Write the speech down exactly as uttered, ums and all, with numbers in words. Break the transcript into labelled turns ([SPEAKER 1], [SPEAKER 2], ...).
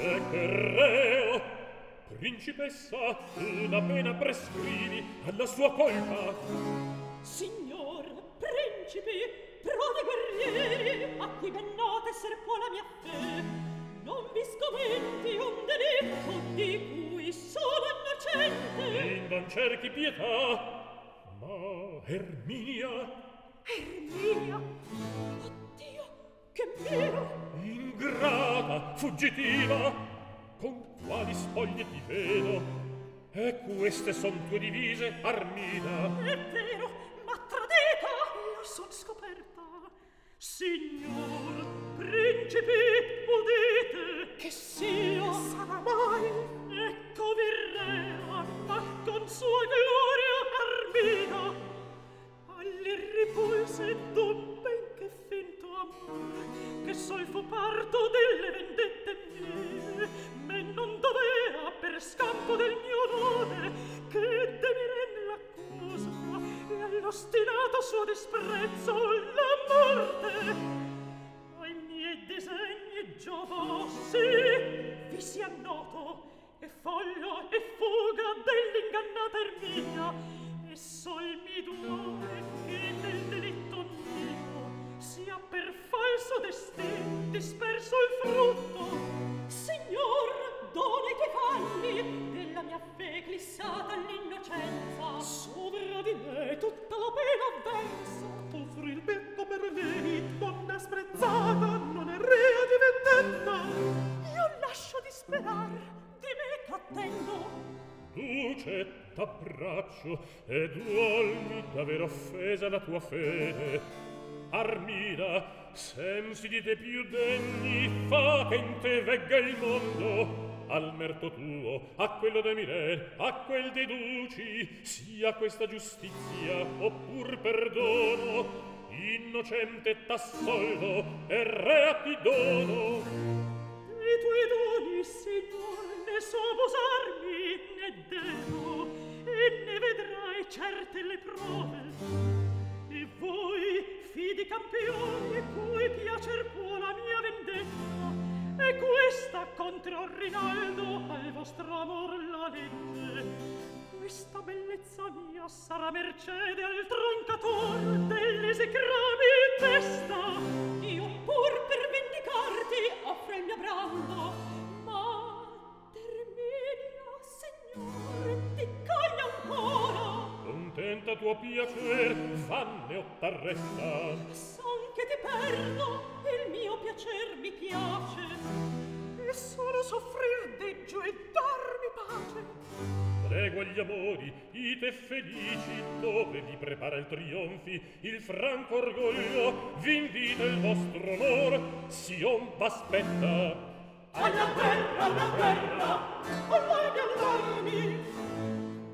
[SPEAKER 1] e che reo, principessa, una pena prescrivi alla sua colpa.
[SPEAKER 2] Signor, principi, prodi guerrieri, a cui ben nota esser può la mia fe, non vi scommetti un delitto di cui sono innocente.
[SPEAKER 1] In non cerchi pietà, ma Erminia...
[SPEAKER 2] Erminia? Oddio, che miro!
[SPEAKER 1] Ingrata, fuggitiva, con quali spoglie ti vedo? E queste son tue divise, Armida?
[SPEAKER 2] È vero, ma tradita! Lo son scoperta. Signor, principi, udite! Che sia? Sarà mai? Ecco Virrea, ma con sua gloria Armida! Alle ripulse d'un ben che finto amore, che solfo parto delle vendette mie, me non dovea per scampo del mio onore che de miren l'accusa e all'ostinato suo disprezzo la morte. Ai miei disegni giovò, sì, vi sia noto, e foglio e fuga dell'ingannata Erminia, e sol mi duole che del delitto mio sia per falso destin disperso il frutto. Signor, dona i tuoi falli della mia fe glissata all'innocenza. Sovra di me tutta la pena avversa. Offri il petto per lei, donna sprezzata, non è rea di vendetta. Io lascio di sperar, di me t'attendo.
[SPEAKER 1] Duce, t'abbraccio, e duolmi d'aver offesa la tua fede. Armida, sensi di te più degni, fa che in te vegga il mondo. Al merto tuo, a quello de Miren, a quel de Duci, sia questa giustizia, oppur perdono. Innocente t'assolvo, e rea ti dono.
[SPEAKER 2] I tuoi doni, signor, ne so abusarmi, ne devo, e ne vedrai certe le prove. E voi, fidi campioni, cui piacer può la mia vendetta, e questa contro Rinaldo al vostro amor la legge. Questa bellezza mia sarà mercede al troncator dell'esecrabile testa. Io pur per vendicarti offro il mio brando, ma Terminia, signore, ti coglia ancora.
[SPEAKER 1] Contenta tuo piacer, fanne o t'arresta.
[SPEAKER 2] Son che ti perdo, il mio piacer mi piace, e solo soffrir deggio e darmi pace.
[SPEAKER 1] Prego agli amori, ite felici, dove vi prepara il trionfi, il franco orgoglio, v'invita il vostro onor, Sion v'aspetta.
[SPEAKER 2] Alla guerra, alla guerra, all'armi, all'armi,